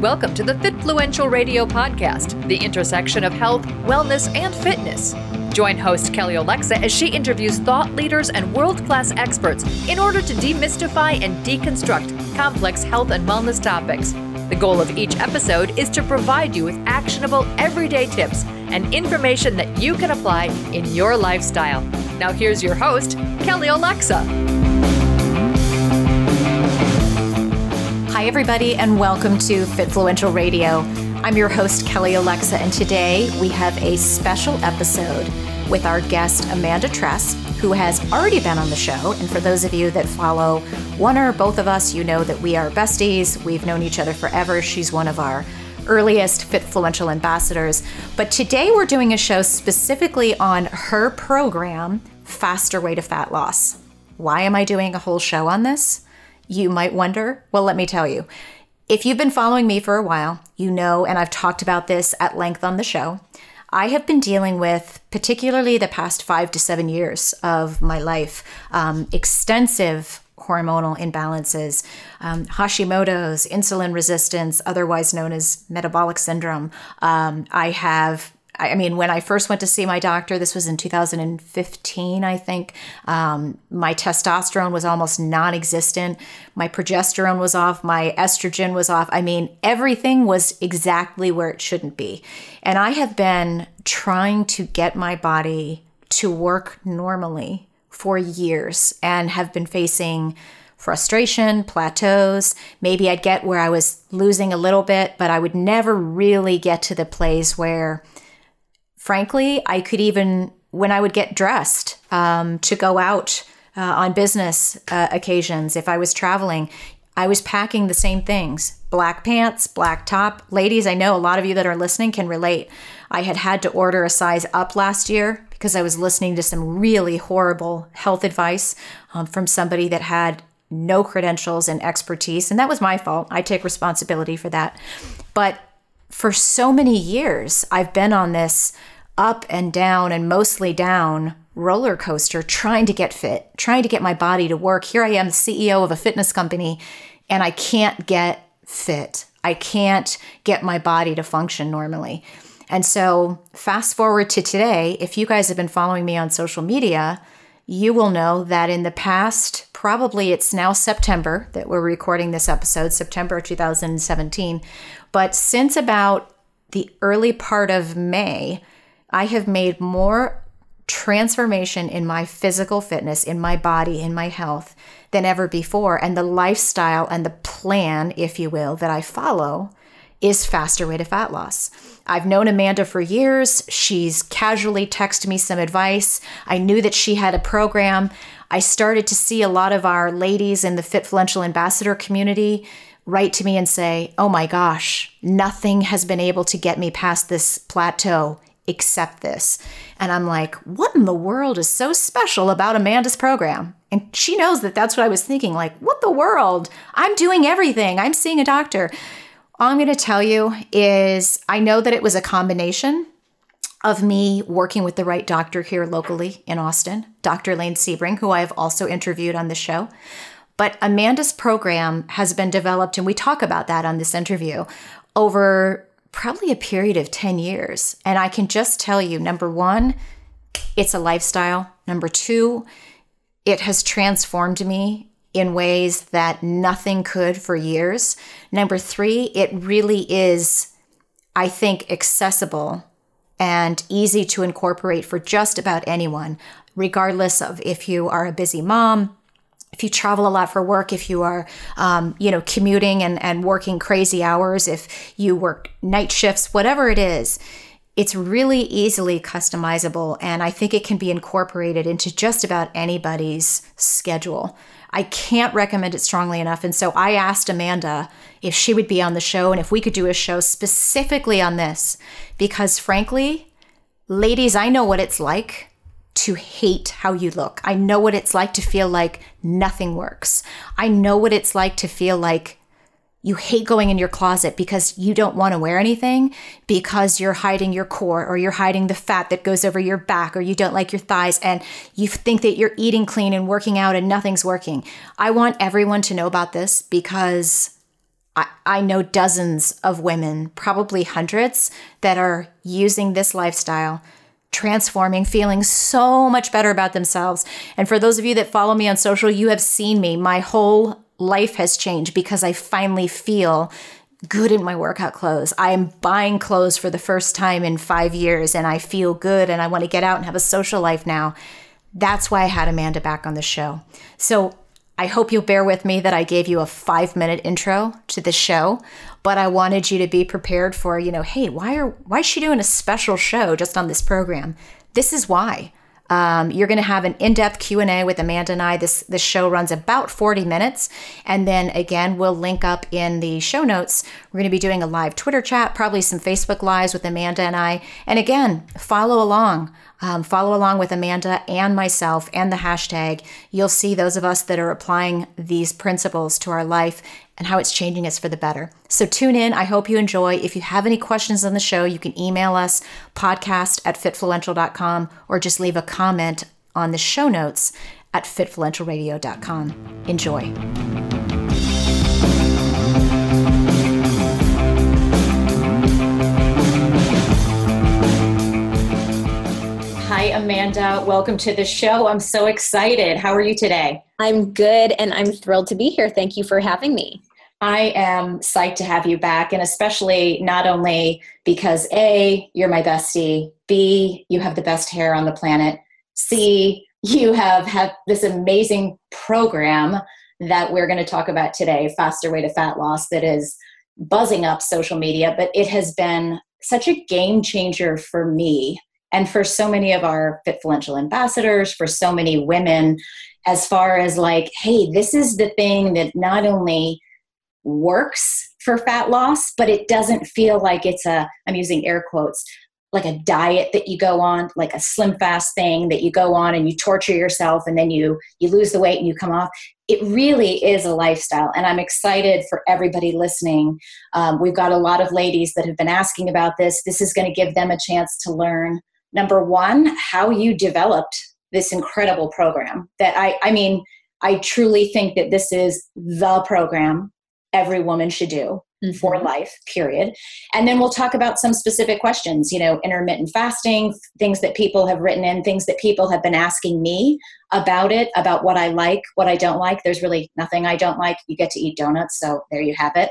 Welcome to the Fitfluential Radio Podcast, the intersection of health, wellness, and fitness. Join host Kelly Alexa as she interviews thought leaders and world-class experts in order to demystify and deconstruct complex health and wellness topics. The goal of each episode is to provide you with actionable, everyday tips and information that you can apply in your lifestyle. Now here's your host, Kelly Alexa. Hi, everybody, and welcome to Fitfluential Radio. I'm your host, Kelly Alexa, and today we have a special episode with our guest, Amanda Tress, who has already been on the show. And for those of you that follow one or both of us, you know that we are besties. We've known each other forever. She's one of our earliest Fitfluential ambassadors. But today we're doing a show specifically on her program, Faster Way to Fat Loss. Why am I doing a whole show on this? You might wonder. Well, let me tell you. If you've been following me for a while, you know, and I've talked about this at length on the show, I have been dealing with, particularly the past 5 to 7 years of my life, extensive hormonal imbalances, Hashimoto's, insulin resistance, otherwise known as metabolic syndrome. When I first went to see my doctor, this was in 2015, I think, my testosterone was almost non-existent. My progesterone was off. My estrogen was off. I mean, everything was exactly where it shouldn't be. And I have been trying to get my body to work normally for years and have been facing frustration, plateaus. Maybe I'd get where I was losing a little bit, but I would never really get to the place where, frankly, I could even, when I would get dressed to go out on business occasions, if I was traveling, I was packing the same things. Black pants, black top. Ladies, I know a lot of you that are listening can relate. I had to order a size up last year because I was listening to some really horrible health advice from somebody that had no credentials and expertise. And that was my fault. I take responsibility for that. But for so many years, I've been on this up and down and mostly down roller coaster trying to get fit, trying to get my body to work. Here I am, the CEO of a fitness company, and I can't get fit. I can't get my body to function normally. And so fast forward to today, if you guys have been following me on social media, you will know that in the past, probably it's now September that we're recording this episode, September 2017. But since about the early part of May, I have made more transformation in my physical fitness, in my body, in my health than ever before. And the lifestyle and the plan, if you will, that I follow is Faster Way to Fat Loss. I've known Amanda for years. She's casually texted me some advice. I knew that she had a program. I started to see a lot of our ladies in the Fitfluential ambassador community write to me and say, oh my gosh, nothing has been able to get me past this plateau except this. And I'm like, what in the world is so special about Amanda's program? And she knows that that's what I was thinking, like, what the world? I'm doing everything. I'm seeing a doctor. All I'm going to tell you is I know that it was a combination of me working with the right doctor here locally in Austin, Dr. Lane Sebring, who I have also interviewed on the show. But Amanda's program has been developed, and we talk about that on this interview, over probably a period of 10 years. And I can just tell you, number one, it's a lifestyle. Number two, it has transformed me in ways that nothing could for years. Number three, it really is, I think, accessible and easy to incorporate for just about anyone, regardless of if you are a busy mom, if you travel a lot for work, if you are, commuting and working crazy hours, if you work night shifts, whatever it is, it's really easily customizable. And I think it can be incorporated into just about anybody's schedule. I can't recommend it strongly enough. And so I asked Amanda if she would be on the show and if we could do a show specifically on this, because frankly, ladies, I know what it's like to hate how you look. I know what it's like to feel like nothing works. I know what it's like to feel like you hate going in your closet because you don't want to wear anything because you're hiding your core or you're hiding the fat that goes over your back or you don't like your thighs and you think that you're eating clean and working out and nothing's working. I want everyone to know about this because I know dozens of women, probably hundreds, that are using this lifestyle, transforming, feeling so much better about themselves. And for those of you that follow me on social, you have seen me. My whole life has changed because I finally feel good in my workout clothes. I am buying clothes for the first time in 5 years, and I feel good, and I want to get out and have a social life now. That's why I had Amanda back on the show. So I hope you'll bear with me that I gave you a 5-minute intro to the show, but I wanted you to be prepared for, hey, why is she doing a special show just on this program? This is why. You're going to have an in-depth Q&A with Amanda and I. This show runs about 40 minutes. And then again, we'll link up in the show notes. We're going to be doing a live Twitter chat, probably some Facebook Lives with Amanda and I. And again, follow along. Follow along with Amanda and myself and the hashtag. You'll see those of us that are applying these principles to our life and how it's changing us for the better. So tune in. I hope you enjoy. If you have any questions on the show, you can email us, podcast@fitfluential.com, or just leave a comment on the show notes at fitfluentialradio.com. Enjoy. Hi, Amanda. Welcome to the show. I'm so excited. How are you today? I'm good, and I'm thrilled to be here. Thank you for having me. I am psyched to have you back, and especially not only because A, you're my bestie, B, you have the best hair on the planet, C, you have this amazing program that we're going to talk about today, Faster Way to Fat Loss, that is buzzing up social media, but it has been such a game changer for me and for so many of our Fitfluential ambassadors, for so many women, as far as like, hey, this is the thing that not only works for fat loss, but it doesn't feel like it's I'm using air quotes, like a diet that you go on, like a slim fast thing that you go on and you torture yourself and then you lose the weight and you come off. It really is a lifestyle. And I'm excited for everybody listening. We've got a lot of ladies that have been asking about this. This is going to give them a chance to learn, number one, how you developed this incredible program that I truly think that this is the program every woman should do for life, period. And then we'll talk about some specific questions, intermittent fasting, things that people have written in, things that people have been asking me about it, about what I like, what I don't like. There's really nothing I don't like. You get to eat donuts, so there you have it.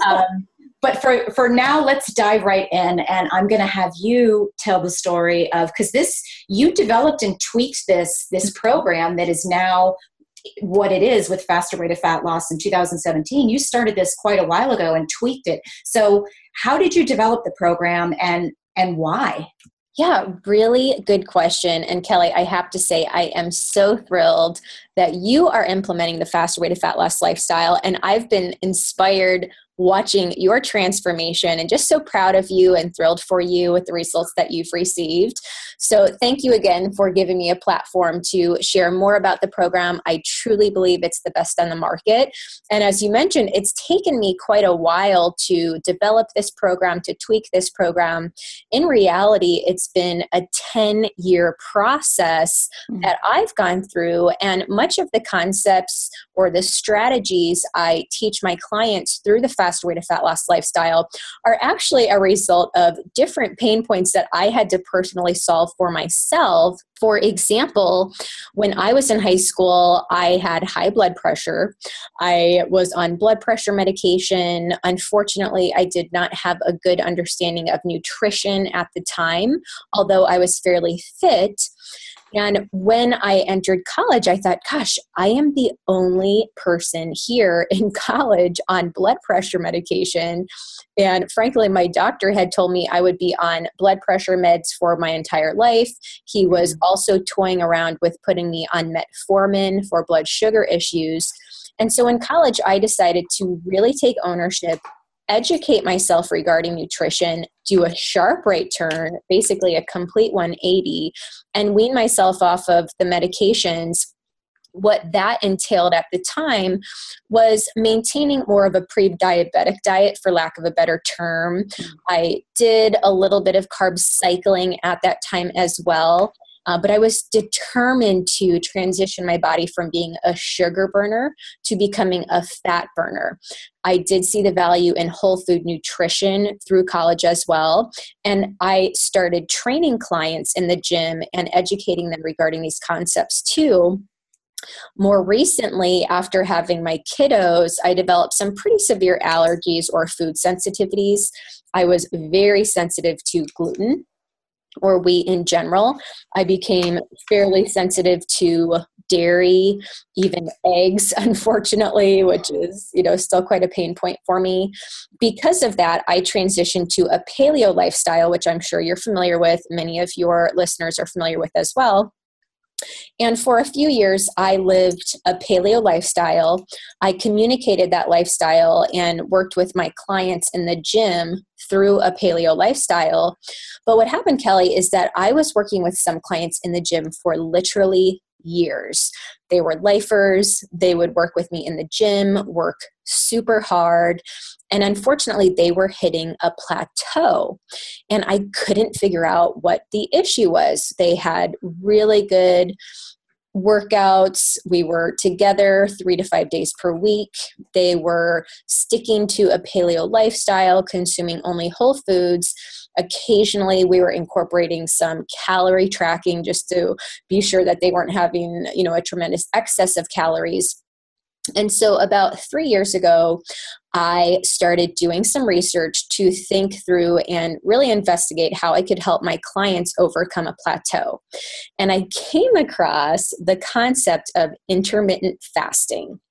But for now, let's dive right in, and I'm going to have you tell the story of, because you developed and tweaked this program that is now what it is with Faster Way to Fat Loss in 2017. You started this quite a while ago and tweaked it. So how did you develop the program and why? Yeah, really good question. And Kelly, I have to say, I am so thrilled that you are implementing the Faster Way to Fat Loss lifestyle. And I've been inspired watching your transformation and just so proud of you and thrilled for you with the results that you've received. So thank you again for giving me a platform to share more about the program. I truly believe it's the best on the market. And as you mentioned, it's taken me quite a while to develop this program, to tweak this program. In reality, it's been a 10-year process that I've gone through, and much of the concepts or the strategies I teach my clients through the Faster Way to Fat Loss lifestyle are actually a result of different pain points that I had to personally solve for myself. For example, when I was in high school, I had high blood pressure. I was on blood pressure medication. Unfortunately, I did not have a good understanding of nutrition at the time, although I was fairly fit. And when I entered college, I thought, gosh, I am the only person here in college on blood pressure medication. And frankly, my doctor had told me I would be on blood pressure meds for my entire life. He was also toying around with putting me on metformin for blood sugar issues. And so in college, I decided to really take ownership, educate myself regarding nutrition, do a sharp right turn, basically a complete 180, and wean myself off of the medications. What that entailed at the time was maintaining more of a pre-diabetic diet, for lack of a better term. I did a little bit of carb cycling at that time as well. But I was determined to transition my body from being a sugar burner to becoming a fat burner. I did see the value in whole food nutrition through college as well. And I started training clients in the gym and educating them regarding these concepts too. More recently, after having my kiddos, I developed some pretty severe allergies or food sensitivities. I was very sensitive to gluten or wheat in general. I became fairly sensitive to dairy, even eggs, unfortunately, which is, still quite a pain point for me. Because of that, I transitioned to a paleo lifestyle, which I'm sure you're familiar with. Many of your listeners are familiar with as well. And for a few years, I lived a paleo lifestyle. I communicated that lifestyle and worked with my clients in the gym through a paleo lifestyle. But what happened, Kelly, is that I was working with some clients in the gym for literally years. They were lifers. They would work with me in the gym, work super hard. And unfortunately, they were hitting a plateau. And I couldn't figure out what the issue was. They had really good workouts. We were together 3 to 5 days per week. They were sticking to a paleo lifestyle, consuming only whole foods. Occasionally, we were incorporating some calorie tracking just to be sure that they weren't having, a tremendous excess of calories. And so about 3 years ago, I started doing some research to think through and really investigate how I could help my clients overcome a plateau. And I came across the concept of intermittent fasting.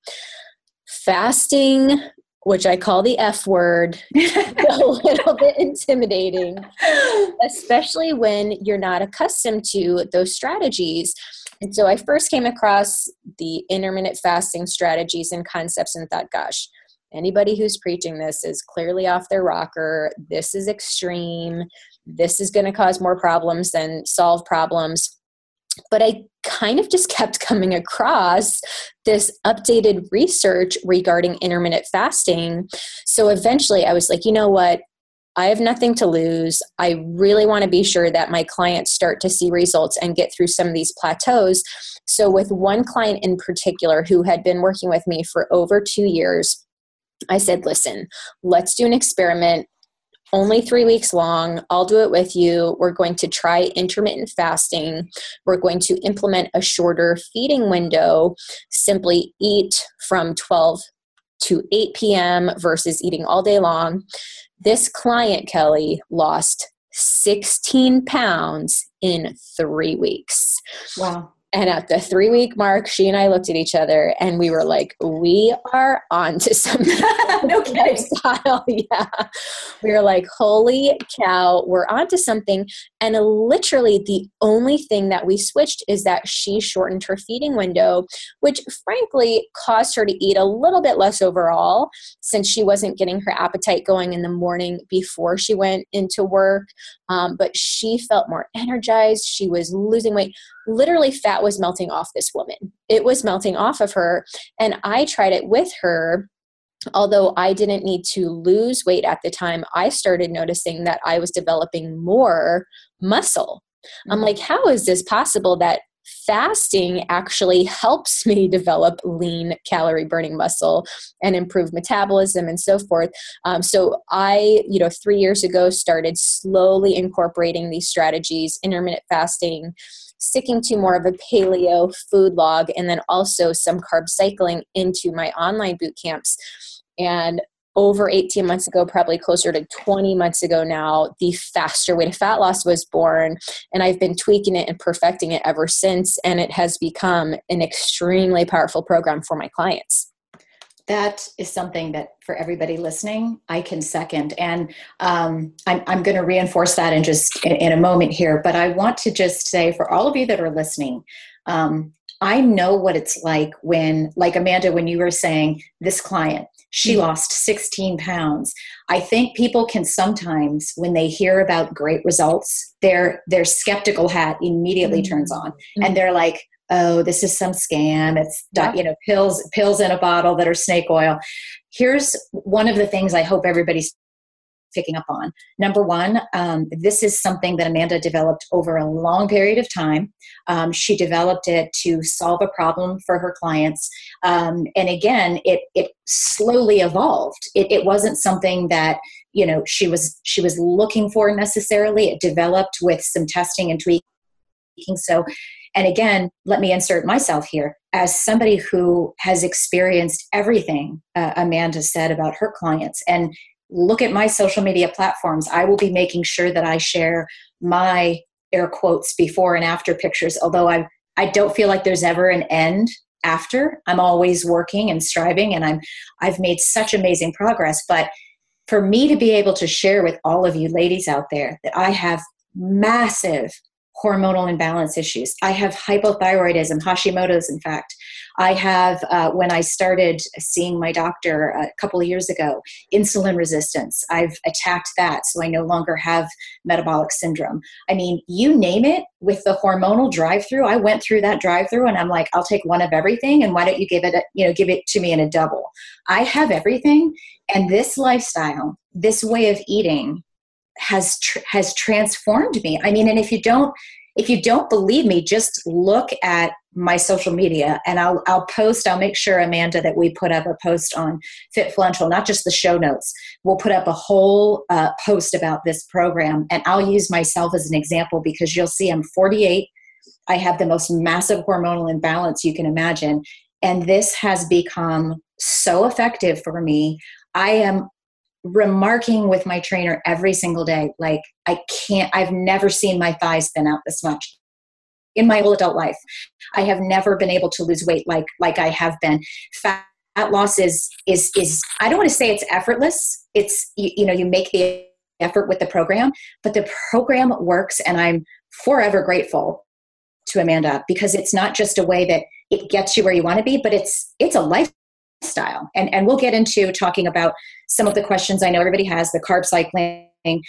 Fasting, which I call the F word, is a little bit intimidating, especially when you're not accustomed to those strategies. And so I first came across the intermittent fasting strategies and concepts and thought, gosh, anybody who's preaching this is clearly off their rocker. This is extreme. This is going to cause more problems than solve problems. But I kind of just kept coming across this updated research regarding intermittent fasting. So eventually I was like, you know what? I have nothing to lose. I really want to be sure that my clients start to see results and get through some of these plateaus. So with one client in particular who had been working with me for over 2 years, I said, listen, let's do an experiment. Only 3 weeks long. I'll do it with you. We're going to try intermittent fasting. We're going to implement a shorter feeding window. Simply eat from 12 to 8 p.m. versus eating all day long. This client, Kelly, lost 16 pounds in 3 weeks. Wow. And at the 3-week mark, she and I looked at each other and we were like, we are on to something. No kidding. Lifestyle. Yeah. We were like, holy cow, we're on to something. And literally the only thing that we switched is that she shortened her feeding window, which frankly caused her to eat a little bit less overall since she wasn't getting her appetite going in the morning before she went into work. But she felt more energized. She was losing weight. Literally fat was melting off this woman. It was melting off of her. And I tried it with her. Although I didn't need to lose weight at the time, I started noticing that I was developing more muscle. I'm like, how is this possible that fasting actually helps me develop lean calorie burning muscle and improve metabolism and so forth? So I, 3 years ago, started slowly incorporating these strategies, intermittent fasting, sticking to more of a paleo food log, and then also some carb cycling into my online boot camps. And over 18 months ago, probably closer to 20 months ago now, the Faster Way to Fat Loss was born. And I've been tweaking it and perfecting it ever since. And it has become an extremely powerful program for my clients. That is something that for everybody listening, I can second. And I'm going to reinforce that in a moment here. But I want to just say for all of you that are listening, I know what it's like when, like Amanda, when you were saying this client, she lost 16 pounds. I think people can sometimes, when they hear about great results, their skeptical hat immediately turns on. And they're like, oh, this is some scam. It's, pills in a bottle that are snake oil. Here's one of the things I hope everybody's picking up on. Number one, this is something that Amanda developed over a long period of time. She developed it to solve a problem for her clients. And again, it slowly evolved. It wasn't something that, she was looking for necessarily. It developed with some testing and tweaking. So, and again, let me insert myself here as somebody who has experienced everything Amanda said about her clients, and look at my social media platforms. I will be making sure that I share my air quotes before and after pictures, although I don't feel like there's ever an end after. I'm always working and striving, and I've made such amazing progress. But for me to be able to share with all of you ladies out there that I have massive hormonal imbalance issues. I have hypothyroidism, Hashimoto's, in fact. I have, when I started seeing my doctor a couple of years ago, insulin resistance. I've attacked that, so I no longer have metabolic syndrome. I mean, you name it, with the hormonal drive-through, I went through that drive-through and I'm like, I'll take one of everything, and why don't you give it to me in a double? I have everything, and this lifestyle, this way of eating has transformed me. I mean, and if you don't believe me, just look at my social media, and I'll make sure, Amanda, that we put up a post on Fitfluential, not just the show notes. We'll put up a whole post about this program, and I'll use myself as an example, because you'll see I'm 48. I have the most massive hormonal imbalance you can imagine, and this has become so effective for me. I am remarking with my trainer every single day, like, I've never seen my thighs thin out this much in my whole adult life. I have never been able to lose weight like I have been. Fat loss is I don't want to say it's effortless. It's, you make the effort with the program, but the program works, and I'm forever grateful to Amanda, because it's not just a way that it gets you where you want to be, but it's a lifestyle. And we'll get into talking about some of the questions I know everybody has, the carb cycling,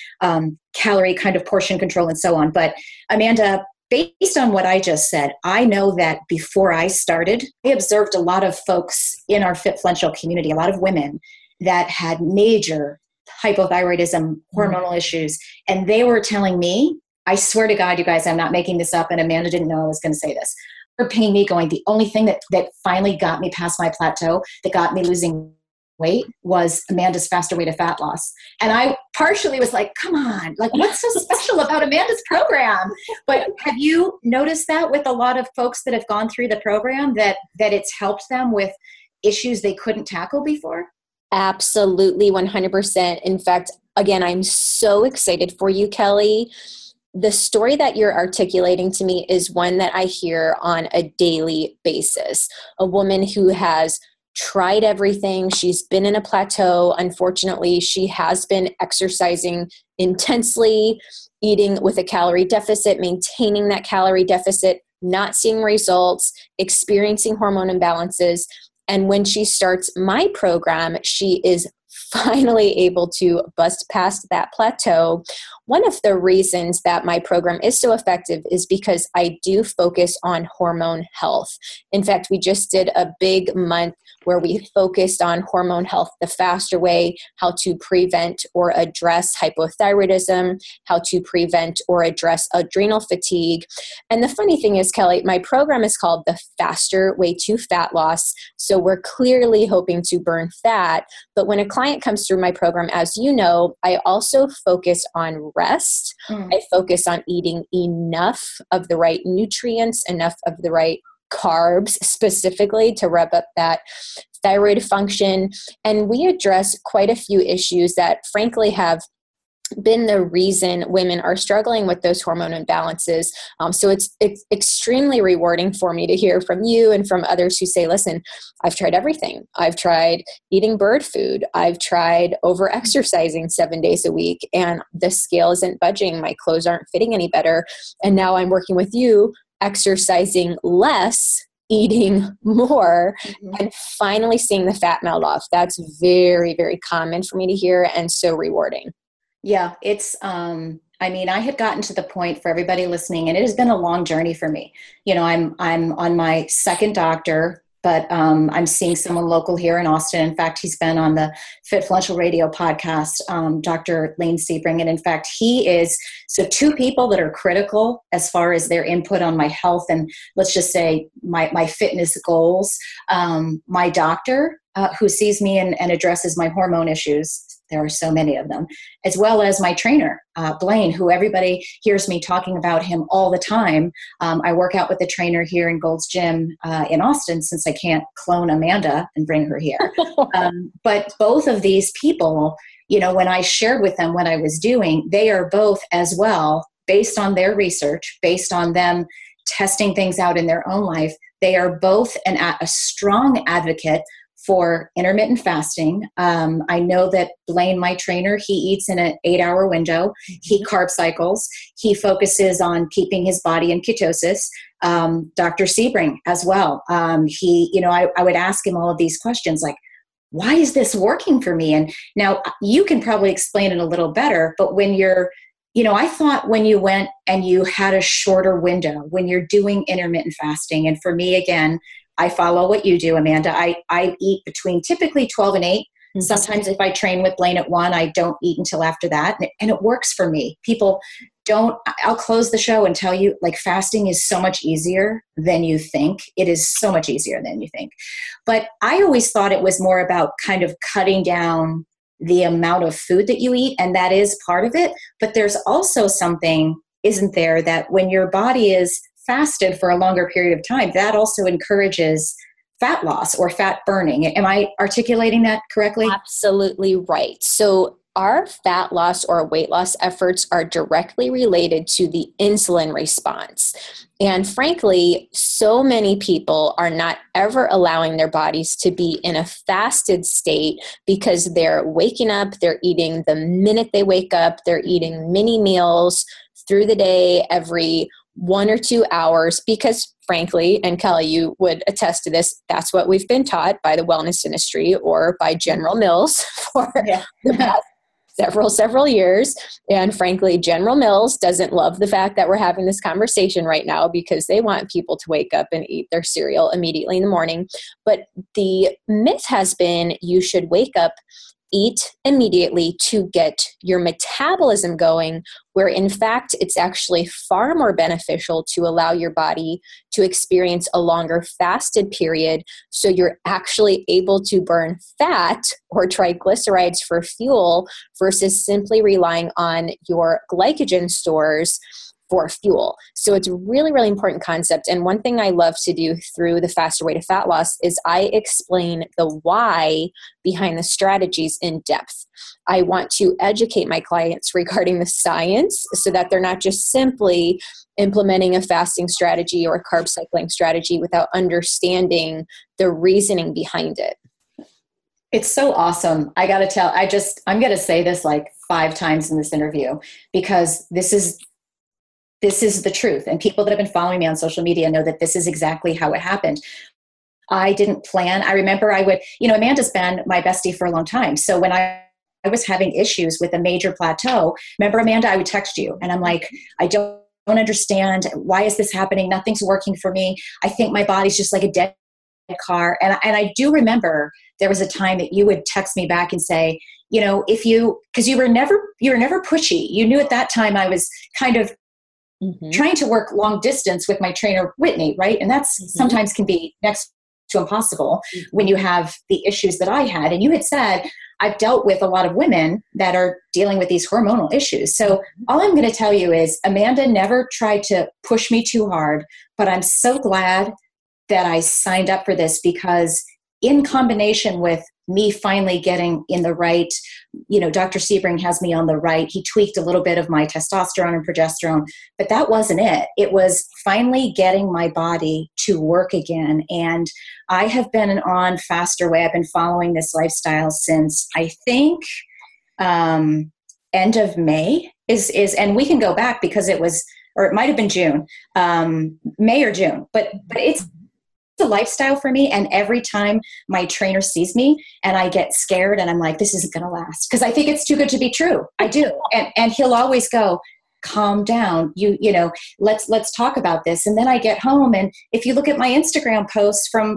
calorie kind of portion control, and so on. But Amanda, based on what I just said, I know that before I started, I observed a lot of folks in our Fitfluential community, a lot of women that had major hypothyroidism, hormonal issues, and they were telling me, I swear to God, you guys, I'm not making this up, and Amanda didn't know I was going to say this. They're paying me going, the only thing that finally got me past my plateau, that got me losing weight, was Amanda's Faster Way to Fat Loss. And I partially was like, come on, like, what's so special about Amanda's program? But have you noticed that with a lot of folks that have gone through the program, that it's helped them with issues they couldn't tackle before? Absolutely, 100%. In fact, again, I'm so excited for you, Kelly. The story that you're articulating to me is one that I hear on a daily basis. A woman who has tried everything. She's been in a plateau. Unfortunately, she has been exercising intensely, eating with a calorie deficit, maintaining that calorie deficit, not seeing results, experiencing hormone imbalances. And when she starts my program, she is finally able to bust past that plateau. One of the reasons that my program is so effective is because I do focus on hormone health. In fact, we just did a big month where we focused on hormone health the faster way, how to prevent or address hypothyroidism, how to prevent or address adrenal fatigue. And the funny thing is, Kelly, my program is called the Faster Way to Fat Loss. So we're clearly hoping to burn fat. But when a client comes through my program, as you know, I also focus on rest. I focus on eating enough of the right nutrients, enough of the right carbs specifically to rev up that thyroid function. And we address quite a few issues that frankly have been the reason women are struggling with those hormone imbalances. So it's extremely rewarding for me to hear from you and from others who say, listen, I've tried everything. I've tried eating bird food. I've tried over exercising 7 days a week, and the scale isn't budging. My clothes aren't fitting any better. And now I'm working with you, exercising less, eating more, and finally seeing the fat melt off. That's very, very common for me to hear, and so rewarding. Yeah, it's, I mean, I had gotten to the point, for everybody listening, and it has been a long journey for me. I'm on my second doctor. but I'm seeing someone local here in Austin. In fact, he's been on the Fitfluential Radio podcast, Dr. Lane Sebring. And in fact, he is, so two people that are critical as far as their input on my health and let's just say my fitness goals. My doctor, who sees me and addresses my hormone issues. There are so many of them, as well as my trainer, Blaine, who everybody hears me talking about him all the time. I work out with the trainer here in Gold's Gym in Austin since I can't clone Amanda and bring her here. But both of these people, when I shared with them what I was doing, they are both as well, based on their research, based on them testing things out in their own life, they are both a strong advocate for intermittent fasting. I know that Blaine, my trainer, he eats in an 8-hour window. He carb cycles. He focuses on keeping his body in ketosis. Dr. Sebring as well. I would ask him all of these questions like, why is this working for me? And now you can probably explain it a little better, but when you're, I thought when you went and you had a shorter window, when you're doing intermittent fasting, and for me, again, I follow what you do, Amanda. I eat between typically 12 and 8. Mm-hmm. Sometimes if I train with Blaine at 1, I don't eat until after that. And it works for me. People I'll close the show and tell you, like, fasting is so much easier than you think. It is so much easier than you think. But I always thought it was more about kind of cutting down the amount of food that you eat. And that is part of it. But there's also something, isn't there, that when your body is fasted for a longer period of time, that also encourages fat loss or fat burning. Am I articulating that correctly? Absolutely right. So our fat loss or weight loss efforts are directly related to the insulin response. And frankly, so many people are not ever allowing their bodies to be in a fasted state because they're waking up, they're eating the minute they wake up, they're eating mini meals through the day every 1 or 2 hours because, frankly, and Kelly, you would attest to this, that's what we've been taught by the wellness industry or by General Mills for the past several years. And frankly, General Mills doesn't love the fact that we're having this conversation right now because they want people to wake up and eat their cereal immediately in the morning. But the myth has been you should wake up, eat immediately to get your metabolism going, where in fact it's actually far more beneficial to allow your body to experience a longer fasted period so you're actually able to burn fat or triglycerides for fuel versus simply relying on your glycogen stores for fuel. So it's a really, really important concept. And one thing I love to do through the Faster Way to Fat Loss is I explain the why behind the strategies in depth. I want to educate my clients regarding the science so that they're not just simply implementing a fasting strategy or a carb cycling strategy without understanding the reasoning behind it. It's so awesome. I got to tell, I'm going to say this like 5 times in this interview because this is the truth. And people that have been following me on social media know that this is exactly how it happened. I didn't plan. I remember Amanda's been my bestie for a long time. So when I was having issues with a major plateau, remember, Amanda, I would text you and I'm like, I don't understand. Why is this happening? Nothing's working for me. I think my body's just like a dead car. And I do remember there was a time that you would text me back and say, because you were never pushy. You knew at that time I was kind of trying to work long distance with my trainer, Whitney, right? And that's sometimes can be next to impossible when you have the issues that I had. And you had said, I've dealt with a lot of women that are dealing with these hormonal issues. So all I'm going to tell you is Amanda never tried to push me too hard, but I'm so glad that I signed up for this because in combination with me finally getting in the right, Dr. Sebring has me on the right. He tweaked a little bit of my testosterone and progesterone, but that wasn't it. It was finally getting my body to work again. And I have been on Faster Way. I've been following this lifestyle since I think end of May is, and we can go back because it was, or it might've been June, May or June, but it's a lifestyle for me. And every time my trainer sees me and I get scared and I'm like, this isn't going to last because I think it's too good to be true. I do. And he'll always go, calm down. Let's talk about this. And then I get home. And if you look at my Instagram posts from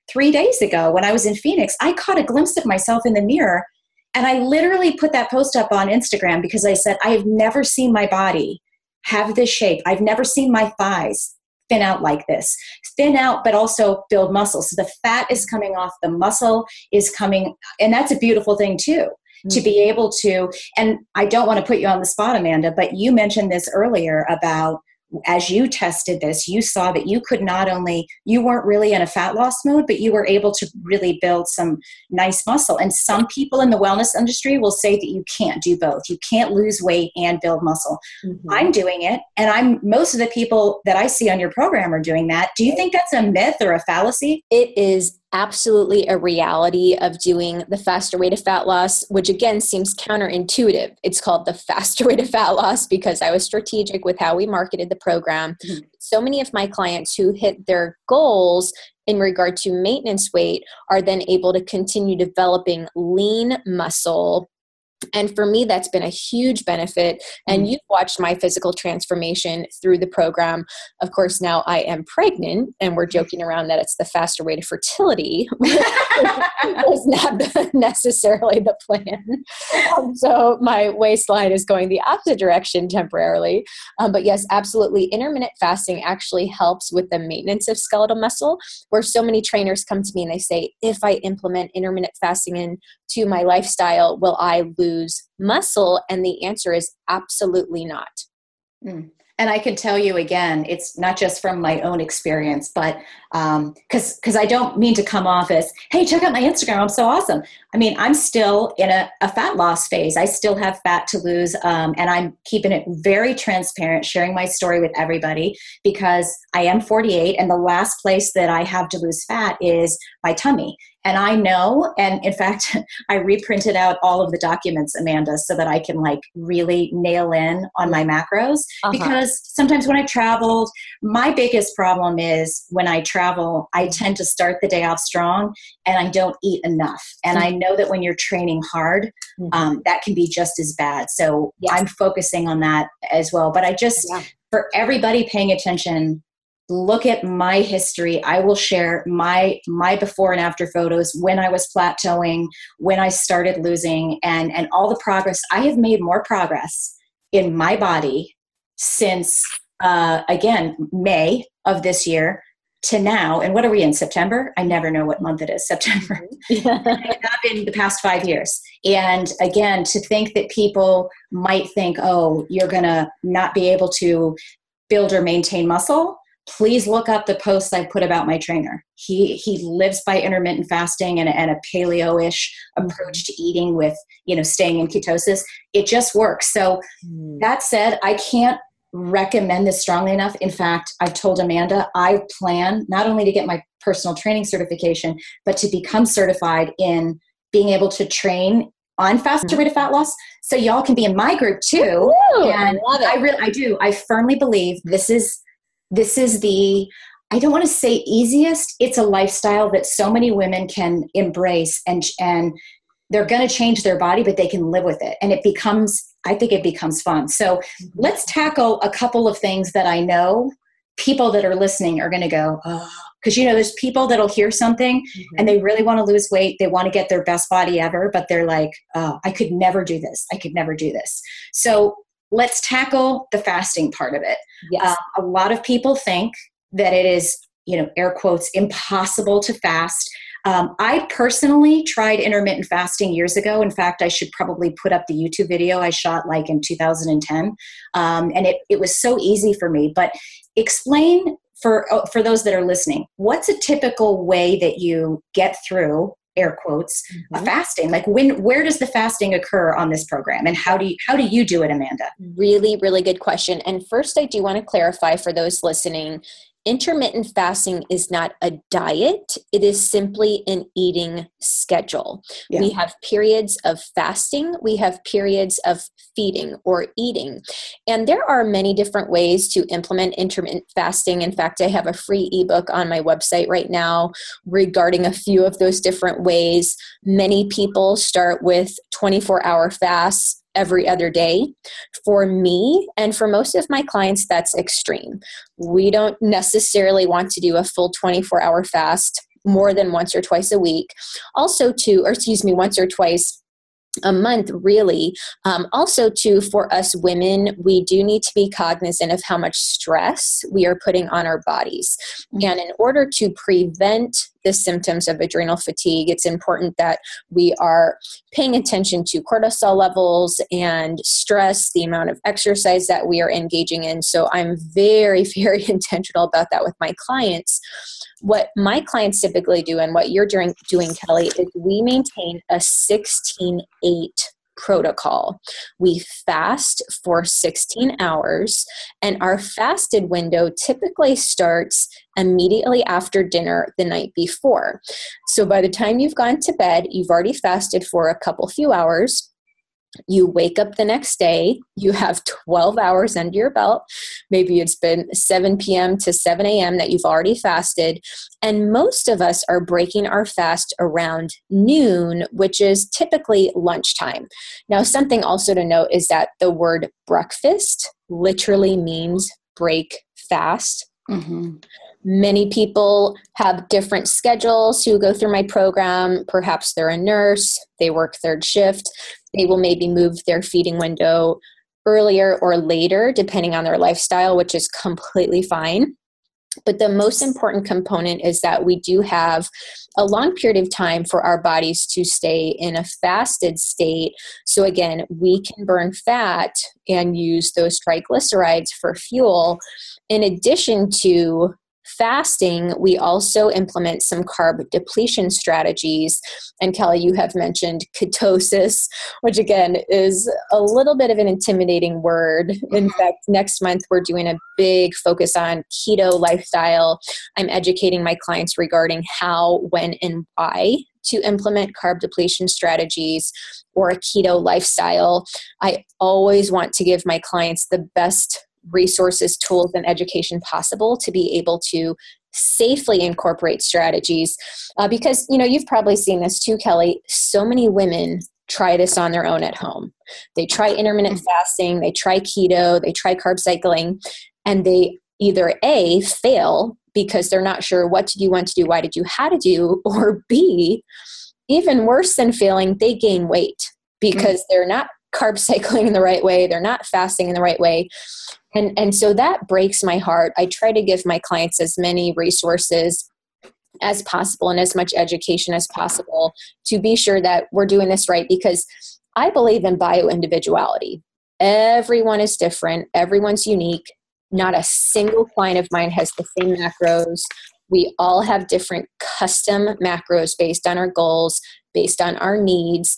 3 days ago when I was in Phoenix, I caught a glimpse of myself in the mirror. And I literally put that post up on Instagram because I said, I have never seen my body have this shape. I've never seen my thighs thin out like this. Thin out, but also build muscle. So the fat is coming off, the muscle is coming. And that's a beautiful thing too, to be able to, and I don't want to put you on the spot, Amanda, but you mentioned this earlier about, as you tested this, you saw that you could not only, you weren't really in a fat loss mode, but you were able to really build some nice muscle. And some people in the wellness industry will say that you can't do both. You can't lose weight and build muscle. Mm-hmm. I'm doing it. And most of the people that I see on your program are doing that. Do you think that's a myth or a fallacy? It is absolutely a reality of doing the faster way to fat loss, which again seems counterintuitive. It's called the faster way to fat loss because I was strategic with how we marketed the program. Mm-hmm. So many of my clients who hit their goals in regard to maintenance weight are then able to continue developing lean muscle. And for me, that's been a huge benefit. And you've watched my physical transformation through the program. Of course, now I am pregnant, and we're joking around that it's the faster way to fertility. Was not necessarily the plan. So my waistline is going the opposite direction temporarily. But yes, absolutely. Intermittent fasting actually helps with the maintenance of skeletal muscle, where so many trainers come to me and they say, if I implement intermittent fasting into my lifestyle, will I lose muscle? And the answer is absolutely not. And I can tell you again, it's not just from my own experience, but because I don't mean to come off as, hey, check out my Instagram, I'm so awesome. I mean, I'm still in a fat loss phase. I still have fat to lose, and I'm keeping it very transparent, sharing my story with everybody because I am 48, and the last place that I have to lose fat is my tummy. And I know, and in fact, I reprinted out all of the documents, Amanda, so that I can really nail in on my macros. Because sometimes when I traveled, my biggest problem is when I travel, I tend to start the day off strong and I don't eat enough. And I know that when you're training hard, that can be just as bad. So I'm focusing on that as well. But I just, for everybody paying attention, look at my history. I will share my before and after photos when I was plateauing, when I started losing, and all the progress. I have made more progress in my body since, again, May of this year to now. And what are we in, September? I never know what month it is, September. In the past 5 years. And again, to think that people might think, oh, you're going to not be able to build or maintain muscle. Please look up the posts I put about my trainer. He lives by intermittent fasting and a paleo-ish approach to eating with, staying in ketosis. It just works. So that said, I can't recommend this strongly enough. In fact, I've told Amanda, I plan not only to get my personal training certification, but to become certified in being able to train on faster way to fat loss. So y'all can be in my group too. Ooh, and I love it. I do. I firmly believe this is the, I don't want to say easiest, it's a lifestyle that so many women can embrace and they're going to change their body, but they can live with it. And I think it becomes fun. So let's tackle a couple of things that I know people that are listening are going to go, oh, because, there's people that'll hear something and they really want to lose weight. They want to get their best body ever, but they're like, oh, I could never do this. I could never do this. So let's tackle the fasting part of it. Yes. A lot of people think that it is, air quotes, impossible to fast. I personally tried intermittent fasting years ago. In fact, I should probably put up the YouTube video I shot in 2010. And it was so easy for me. But explain for those that are listening, what's a typical way that you get through, air quotes, fasting? Where does the fasting occur on this program, and how do you do it, Amanda? Really, really good question. And first, I do want to clarify for those listening, intermittent fasting is not a diet. It is simply an eating schedule. Yeah. We have periods of fasting. We have periods of feeding or eating. And there are many different ways to implement intermittent fasting. In fact, I have a free ebook on my website right now regarding a few of those different ways. Many people start with 24-hour fasts every other day. For me, and for most of my clients, that's extreme. We don't necessarily want to do a full 24-hour fast more than once or twice a week. Also once or twice a month, really. Also, too, for us women, we do need to be cognizant of how much stress we are putting on our bodies. Mm-hmm. And in order to prevent the symptoms of adrenal fatigue, it's important that we are paying attention to cortisol levels and stress, the amount of exercise that we are engaging in. So I'm very, very intentional about that with my clients. What my clients typically do and what you're doing, Kelly, is we maintain a 16-8 protocol. We fast for 16 hours, and our fasted window typically starts immediately after dinner the night before. So by the time you've gone to bed, you've already fasted for a few hours. You wake up the next day, you have 12 hours under your belt. Maybe it's been 7 p.m. to 7 a.m. that you've already fasted. And most of us are breaking our fast around noon, which is typically lunchtime. Now, something also to note is that the word breakfast literally means break fast. Mm-hmm. Many people have different schedules who go through my program. Perhaps they're a nurse, they work third shift. They will maybe move their feeding window earlier or later, depending on their lifestyle, which is completely fine. But the most important component is that we do have a long period of time for our bodies to stay in a fasted state. So again, we can burn fat and use those triglycerides for fuel. In addition to fasting, we also implement some carb depletion strategies. And Kelly, you have mentioned ketosis, which again is a little bit of an intimidating word. In fact, next month we're doing a big focus on keto lifestyle. I'm educating my clients regarding how, when, and why to implement carb depletion strategies or a keto lifestyle. I always want to give my clients the best resources, tools, and education possible to be able to safely incorporate strategies. Because, you've probably seen this too, Kelly. So many women try this on their own at home. They try intermittent fasting, they try keto, they try carb cycling, and they either A, fail because they're not sure what to do, when to do, why to do, how to do, or B, even worse than failing, they gain weight because they're not carb cycling in the right way, they're not fasting in the right way. And so that breaks my heart. I try to give my clients as many resources as possible and as much education as possible to be sure that we're doing this right, because I believe in bioindividuality. Everyone is different. Everyone's unique. Not a single client of mine has the same macros. We all have different custom macros based on our goals, based on our needs.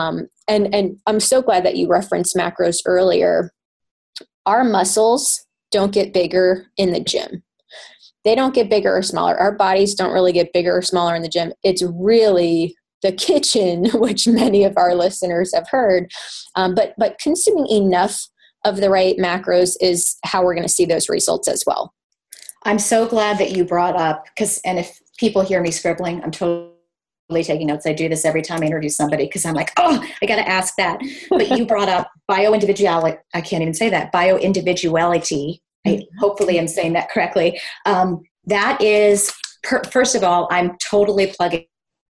And I'm so glad that you referenced macros earlier. Our muscles don't get bigger in the gym. They don't get bigger or smaller. Our bodies don't really get bigger or smaller in the gym. It's really the kitchen, which many of our listeners have heard. But consuming enough of the right macros is how we're going to see those results as well. I'm so glad that you brought up, and if people hear me scribbling, I'm totally taking notes. I do this every time I interview somebody because I'm like, oh, I got to ask that. But you brought up bioindividuality. I can't even say that. Bioindividuality. Hopefully I'm saying that correctly. That is, first of all, I'm totally plugging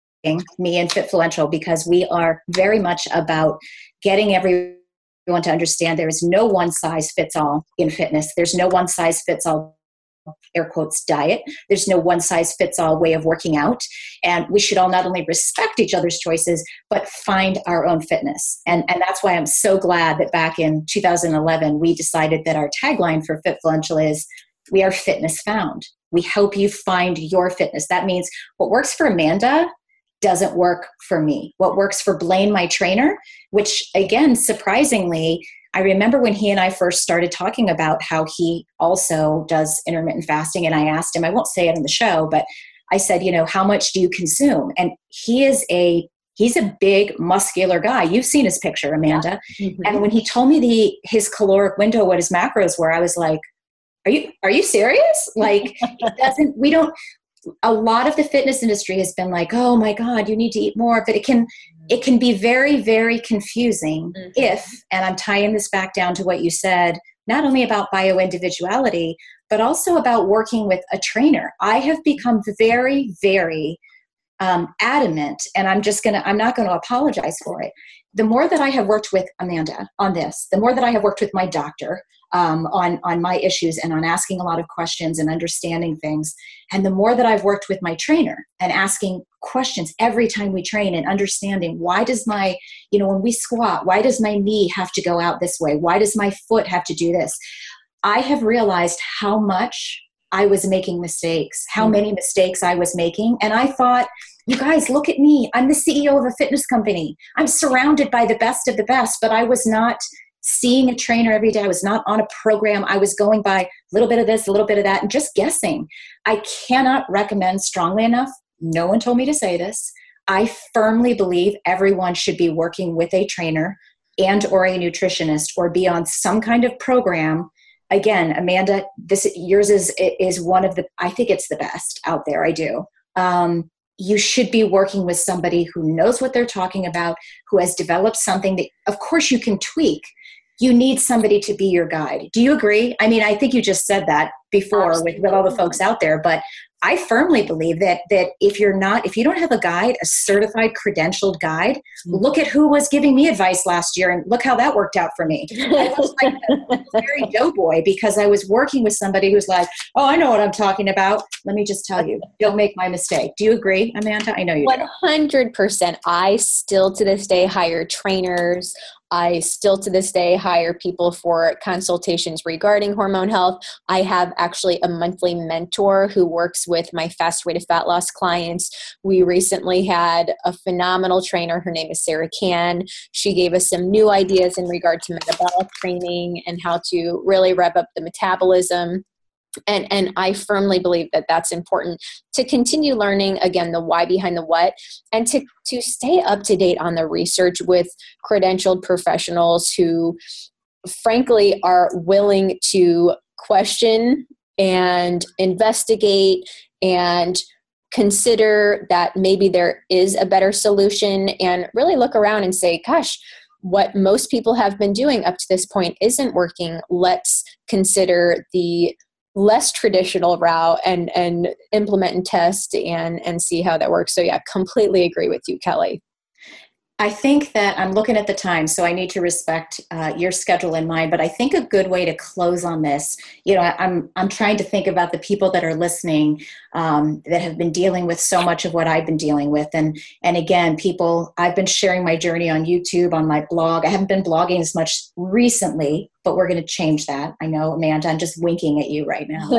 me and Fitfluential because we are very much about getting everyone to understand there is no one size fits all in fitness. There's no one size fits all, air quotes, diet. There's no one size fits all way of working out. And we should all not only respect each other's choices, but find our own fitness. And that's why I'm so glad that back in 2011, we decided that our tagline for Fitfluential is, we are fitness found. We help you find your fitness. That means what works for Amanda doesn't work for me. What works for Blaine, my trainer, which again, surprisingly, I remember when he and I first started talking about how he also does intermittent fasting, and I asked him, I won't say it in the show, but I said, how much do you consume? And he's a big muscular guy. You've seen his picture, Amanda. Mm-hmm. And when he told me his caloric window, what his macros were, I was like, are you serious? Like, a lot of the fitness industry has been like, oh my God, you need to eat more, but it can be very, very confusing and I'm tying this back down to what you said, not only about bioindividuality, but also about working with a trainer. I have become very, very adamant, and I'm not going to apologize for it. The more that I have worked with Amanda on this, the more that I have worked with my doctor on my issues and on asking a lot of questions and understanding things, and the more that I've worked with my trainer and asking questions every time we train and understanding, why does my, when we squat, why does my knee have to go out this way? Why does my foot have to do this? I have realized how much I was making mistakes, how many mistakes I was making. And I thought, you guys, look at me. I'm the CEO of a fitness company. I'm surrounded by the best of the best, but I was not seeing a trainer every day. I was not on a program. I was going by a little bit of this, a little bit of that, and just guessing. I cannot recommend strongly enough. No one told me to say this. I firmly believe everyone should be working with a trainer and or a nutritionist or be on some kind of program. Again, Amanda, yours is one of the, I think it's the best out there. I do. You should be working with somebody who knows what they're talking about, who has developed something that, of course, you can tweak. You need somebody to be your guide. Do you agree? I mean, I think you just said that before with all the folks out there, but I firmly believe that if you don't have a guide, a certified, credentialed guide, look at who was giving me advice last year and look how that worked out for me. I was like a very doughboy because I was working with somebody who's like, oh, I know what I'm talking about. Let me just tell you, don't make my mistake. Do you agree, Amanda? I know you do. 100%. I still to this day hire trainers. I still to this day hire people for consultations regarding hormone health. I have actually a monthly mentor who works with my fast way to fat loss clients. We recently had a phenomenal trainer. Her name is Sarah Can. She gave us some new ideas in regard to metabolic training and how to really rev up the metabolism. And I firmly believe that that's important to continue learning, again, the why behind the what, and to stay up to date on the research with credentialed professionals who, frankly, are willing to question and investigate and consider that maybe there is a better solution and really look around and say, gosh, what most people have been doing up to this point isn't working. Let's consider the less traditional route and implement and test and see how that works. So yeah, completely agree with you, Kelly. I think that I'm looking at the time, so I need to respect your schedule and mine. But I think a good way to close on this, I'm trying to think about the people that are listening that have been dealing with so much of what I've been dealing with, and again, I've been sharing my journey on YouTube, on my blog. I haven't been blogging as much recently, but we're going to change that. I know, Amanda, I'm just winking at you right now.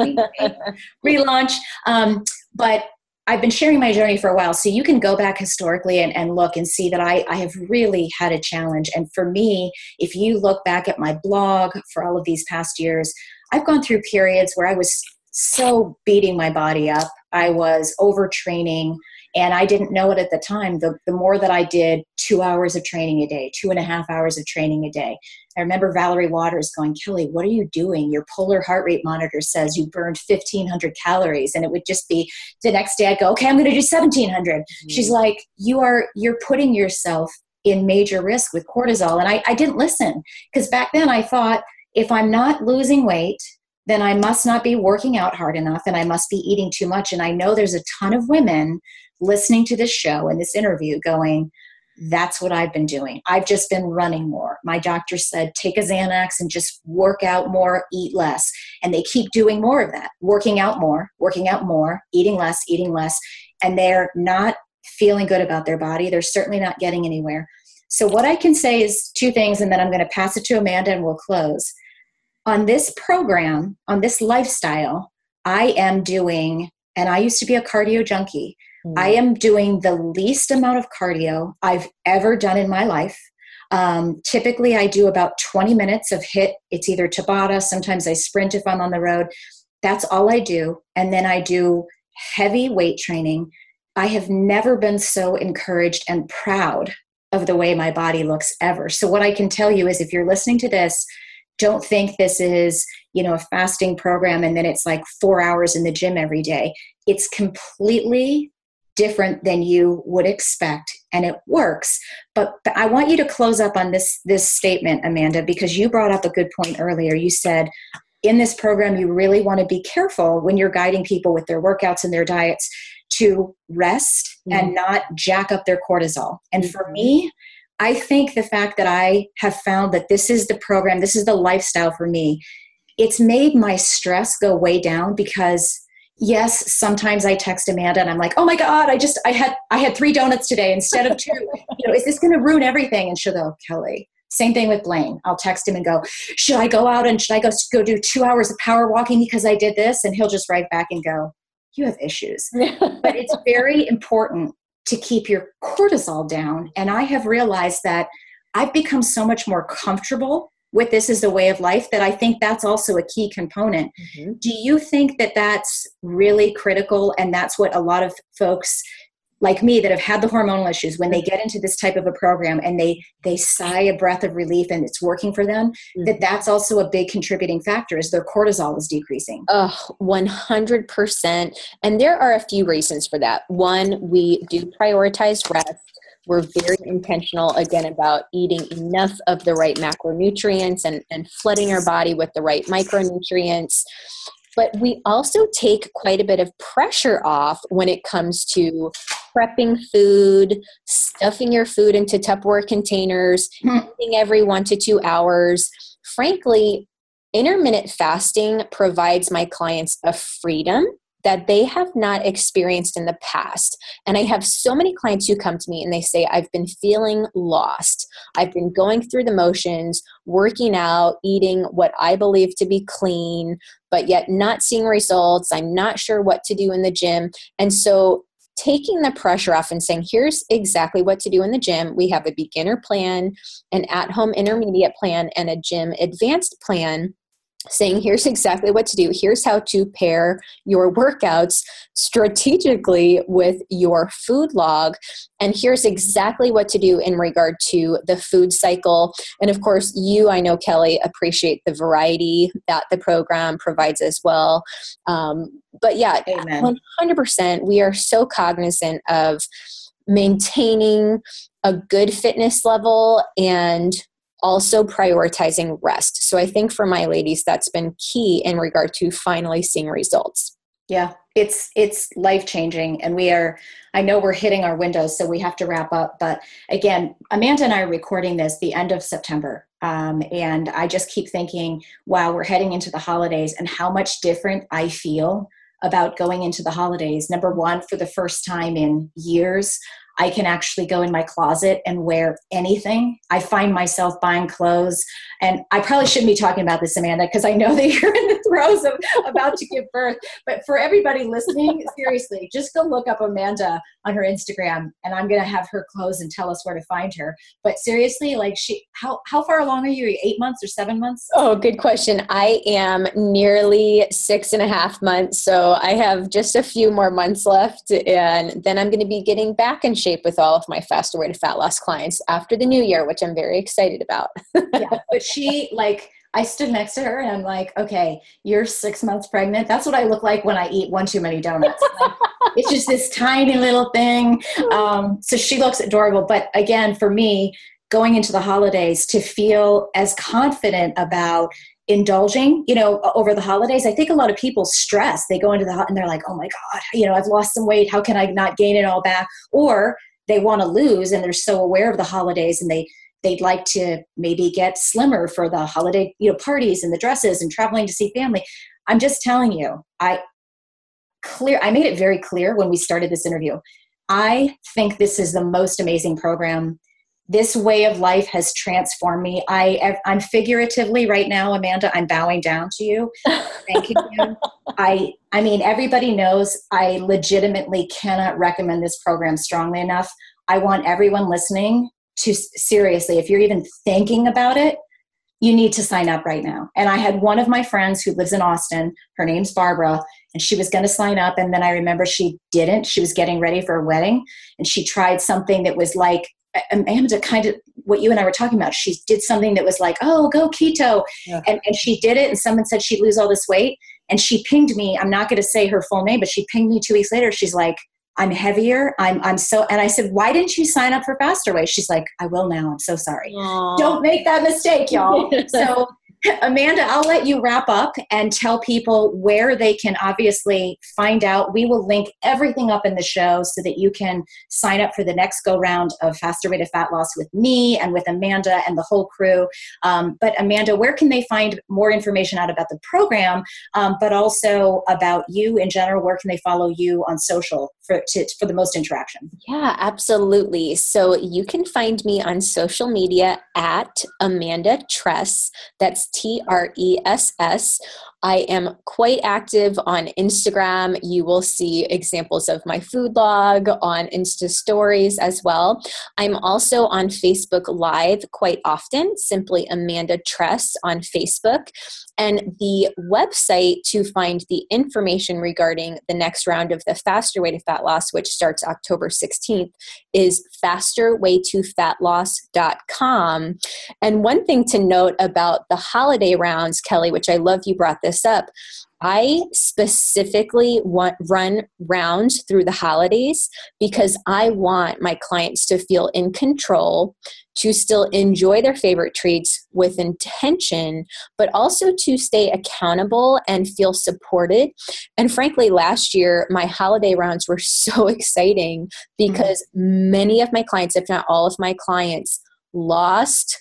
Relaunch, but I've been sharing my journey for a while, so you can go back historically and look and see that I have really had a challenge. And for me, if you look back at my blog for all of these past years, I've gone through periods where I was so beating my body up. I was overtraining, and I didn't know it at the time. The more that I did 2 hours of training a day, 2.5 hours of training a day. I remember Valerie Waters going, Kelly, what are you doing? Your polar heart rate monitor says you burned 1,500 calories. And it would just be the next day I'd go, okay, I'm going to do 1,700. Mm-hmm. She's like, you're putting yourself in major risk with cortisol. And I didn't listen, because back then I thought, if I'm not losing weight, then I must not be working out hard enough and I must be eating too much. And I know there's a ton of women listening to this show and this interview going, that's what I've been doing. I've just been running more. My doctor said, take a Xanax and just work out more, eat less. And they keep doing more of that, working out more, eating less. And they're not feeling good about their body. They're certainly not getting anywhere. So what I can say is two things, and then I'm going to pass it to Amanda and we'll close. On this program, on this lifestyle, I am doing, and I used to be a cardio junkie, I am doing the least amount of cardio I've ever done in my life. Typically, I do about 20 minutes of HIIT. It's either Tabata. Sometimes I sprint if I'm on the road. That's all I do. And then I do heavy weight training. I have never been so encouraged and proud of the way my body looks ever. So what I can tell you is, if you're listening to this, don't think this is, a fasting program and then it's like 4 hours in the gym every day. It's completely different than you would expect, and it works. But I want you to close up on this statement, Amanda, because you brought up a good point earlier. You said, in this program, you really want to be careful when you're guiding people with their workouts and their diets to rest and not jack up their cortisol. And for me, I think the fact that I have found that this is the program, this is the lifestyle for me, it's made my stress go way down because yes, sometimes I text Amanda and I'm like, oh my God, I had 3 donuts today instead of 2. Is this going to ruin everything? And she'll go, Kelly. Same thing with Blaine. I'll text him and go, should I go out and should I go do 2 hours of power walking because I did this? And he'll just write back and go, you have issues. But it's very important to keep your cortisol down. And I have realized that I've become so much more comfortable with this as a way of life that I think that's also a key component. Do you think that that's really critical? And that's what a lot of folks like me that have had the hormonal issues, when they get into this type of a program and they sigh a breath of relief and it's working for them, that's also a big contributing factor is their cortisol is decreasing. 100%. And there are a few reasons for that. One, we do prioritize rest. We're very intentional, again, about eating enough of the right macronutrients and flooding our body with the right micronutrients. But we also take quite a bit of pressure off when it comes to prepping food, stuffing your food into Tupperware containers, eating every 1 to 2 hours. Frankly, intermittent fasting provides my clients a freedom that they have not experienced in the past. And I have so many clients who come to me and they say, I've been feeling lost. I've been going through the motions, working out, eating what I believe to be clean, but yet not seeing results. I'm not sure what to do in the gym. And so taking the pressure off and saying, here's exactly what to do in the gym. We have a beginner plan, an at-home intermediate plan, and a gym advanced plan, saying here's exactly what to do. Here's how to pair your workouts strategically with your food log. And here's exactly what to do in regard to the food cycle. And of course, I know, Kelly, appreciate the variety that the program provides as well. But yeah, Amen. 100%, we are so cognizant of maintaining a good fitness level and also prioritizing rest. So I think for my ladies, that's been key in regard to finally seeing results. Yeah, it's life-changing. And I know we're hitting our windows, so we have to wrap up. But again, Amanda and I are recording this the end of September. And I just keep thinking, wow, we're heading into the holidays and how much different I feel about going into the holidays. Number one, for the first time in years, I can actually go in my closet and wear anything. I find myself buying clothes. And I probably shouldn't be talking about this, Amanda, because I know that you're in the throes of about to give birth. But for everybody listening, seriously, just go look up Amanda on her Instagram, and I'm going to have her clothes and tell us where to find her. But seriously, like how far along are you? 8 months or 7 months? Oh, good question. I am nearly 6.5 months. So I have just a few more months left. And then I'm going to be getting back in shape with all of my Faster Way to Fat Loss clients after the new year, which I'm very excited about. Yeah, but I stood next to her and I'm like, okay, you're 6 months pregnant. That's what I look like when I eat one too many donuts. Like, it's just this tiny little thing. So she looks adorable. But again, for me, going into the holidays to feel as confident about indulging, over the holidays, I think a lot of people stress. They go into and they're like, oh my God, I've lost some weight. How can I not gain it all back? Or they want to lose and they're so aware of the holidays and they'd like to maybe get slimmer for the holiday, parties and the dresses and traveling to see family. I'm just telling you, I made it very clear when we started this interview. I think this is the most amazing program. This way of life has transformed me. I'm figuratively right now, Amanda, I'm bowing down to you. Thanking you. I mean, everybody knows I legitimately cannot recommend this program strongly enough. I want everyone listening to seriously, if you're even thinking about it, you need to sign up right now. And I had one of my friends who lives in Austin, her name's Barbara, and she was going to sign up. And then I remember she didn't. She was getting ready for a wedding and she tried something that was like, Amanda, kind of what you and I were talking about. She did something that was like, oh, go keto. Yeah. And she did it. And someone said she'd lose all this weight. And she pinged me. I'm not going to say her full name, but she pinged me 2 weeks later. She's like, I'm heavier. I'm so, and I said, why didn't you sign up for Faster Way? She's like, I will now. I'm so sorry. Aww. Don't make that mistake, y'all. So Amanda, I'll let you wrap up and tell people where they can obviously find out. We will link everything up in the show so that you can sign up for the next go round of Faster Way to Fat Loss with me and with Amanda and the whole crew. But Amanda, where can they find more information out about the program, but also about you in general? Where can they follow you on social for the most interaction? Yeah, absolutely. So you can find me on social media at Amanda Tress. That's TRESS. I am quite active on Instagram. You will see examples of my food log on Insta stories as well. I'm also on Facebook Live quite often, simply Amanda Tress on Facebook. And the website to find the information regarding the next round of the Faster Way to Fat Loss, which starts October 16th, is fasterwaytofatloss.com. And one thing to note about the holiday rounds, Kelly, which I love you brought this up, I specifically run rounds through the holidays because I want my clients to feel in control, to still enjoy their favorite treats with intention, but also to stay accountable and feel supported. And frankly, last year, my holiday rounds were so exciting because many of my clients, if not all of my clients, lost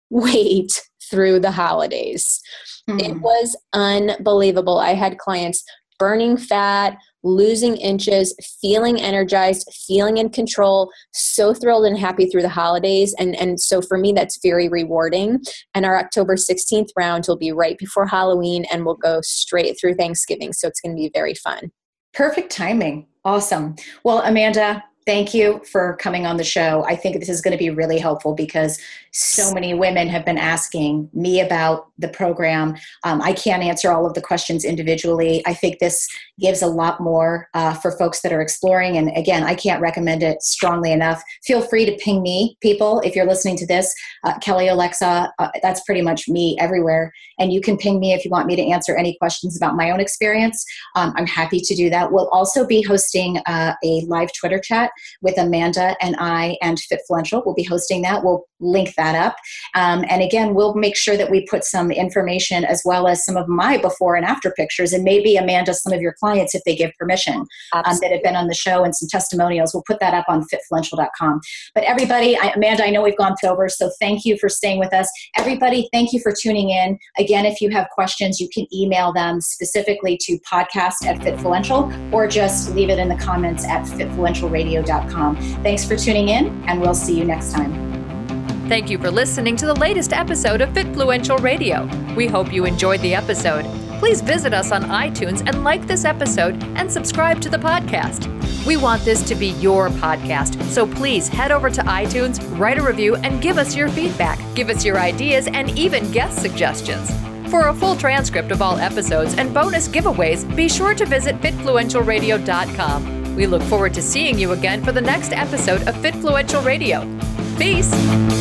weight through the holidays. It was unbelievable. I had clients burning fat, losing inches, feeling energized, feeling in control, so thrilled and happy through the holidays. And so for me, that's very rewarding. And our October 16th round will be right before Halloween and we'll go straight through Thanksgiving. So it's going to be very fun. Perfect timing. Awesome. Well, Amanda, thank you for coming on the show. I think this is going to be really helpful because so many women have been asking me about the program. I can't answer all of the questions individually. I think this gives a lot more for folks that are exploring. And again, I can't recommend it strongly enough. Feel free to ping me, people, if you're listening to this. Kelly Alexa, that's pretty much me everywhere. And you can ping me if you want me to answer any questions about my own experience. I'm happy to do that. We'll also be hosting a live Twitter chat with Amanda and I and Fitfluential. We'll be hosting that. We'll link that up. And again, we'll make sure that we put some information as well as some of my before and after pictures, and maybe Amanda, some of your clients, if they give permission, that have been on the show, and some testimonials. We'll put that up on fitfluential.com. But everybody, Amanda, I know we've gone over, so thank you for staying with us. Everybody, thank you for tuning in. Again, if you have questions, you can email them specifically to podcast@Fitfluential, or just leave it in the comments at fitfluentialradio.com. Thanks for tuning in, and we'll see you next time. Thank you for listening to the latest episode of Fitfluential Radio. We hope you enjoyed the episode. Please visit us on iTunes and like this episode and subscribe to the podcast. We want this to be your podcast, so please head over to iTunes, write a review, and give us your feedback. Give us your ideas and even guest suggestions. For a full transcript of all episodes and bonus giveaways, be sure to visit fitfluentialradio.com. We look forward to seeing you again for the next episode of Fitfluential Radio. Peace!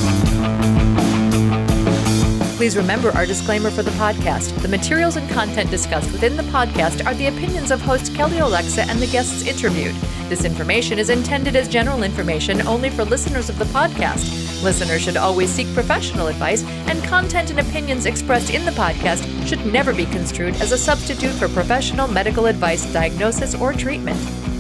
Please remember our disclaimer for the podcast. The materials and content discussed within the podcast are the opinions of host Kelly Alexa and the guests interviewed. This information is intended as general information only for listeners of the podcast. Listeners should always seek professional advice, and content and opinions expressed in the podcast should never be construed as a substitute for professional medical advice, diagnosis, or treatment.